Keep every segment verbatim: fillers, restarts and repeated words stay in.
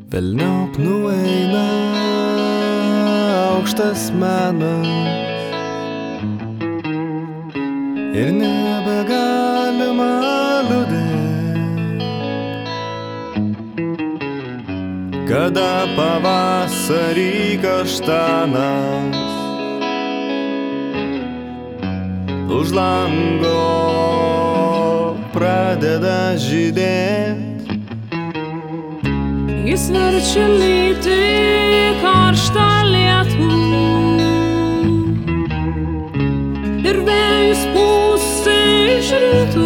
Velniop nueina aukštas menas ir nebegalima liūdėt, kada pavasarį kaštanas už lango pradeda žydėt. Jis verčia lyti karštą lietų ir vėjus pūsti iš rytų.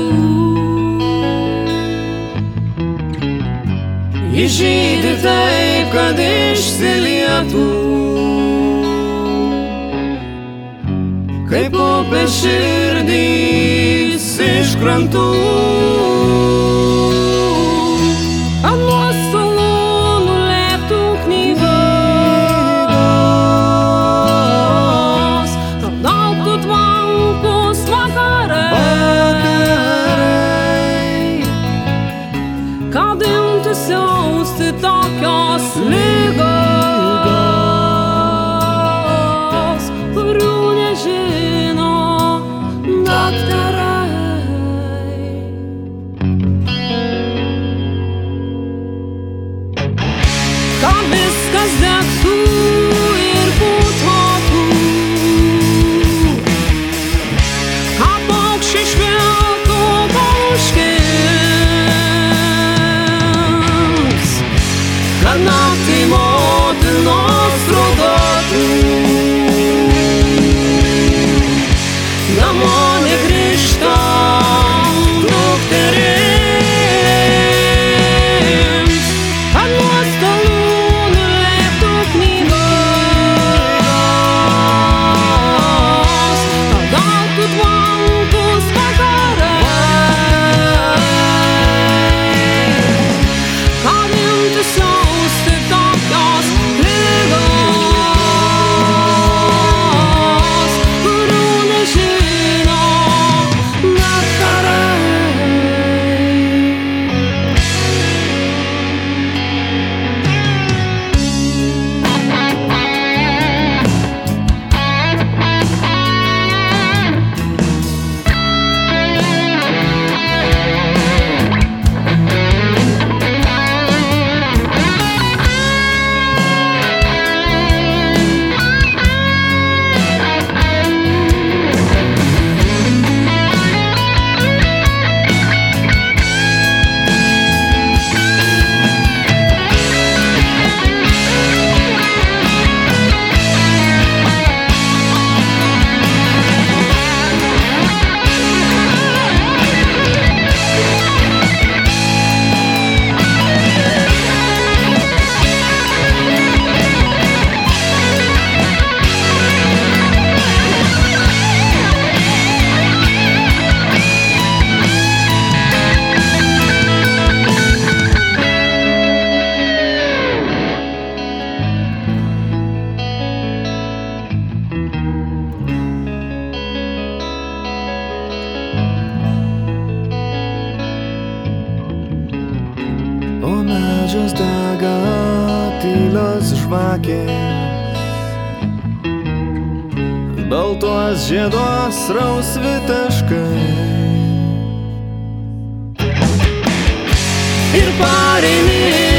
Jis žydi taip, kad išsilietų, kaip upė širdys iš krantų. Kad imti siausti tokios ligos, kurių nežino daktarai. Kad viskas degtų ir putotų, kad paukščiai švilptų paukščiai, kad naktį motinos raudotų, namo negrįžta dukterims, kad nuo stalų nulėktų knygos, kad gautų tvankus vakarai, kad imti siausti tokios ligos, kurių nežino daktarai. O medžios dega tylios žvakės, baltuos žieduos rausvi taškai. Ir pareini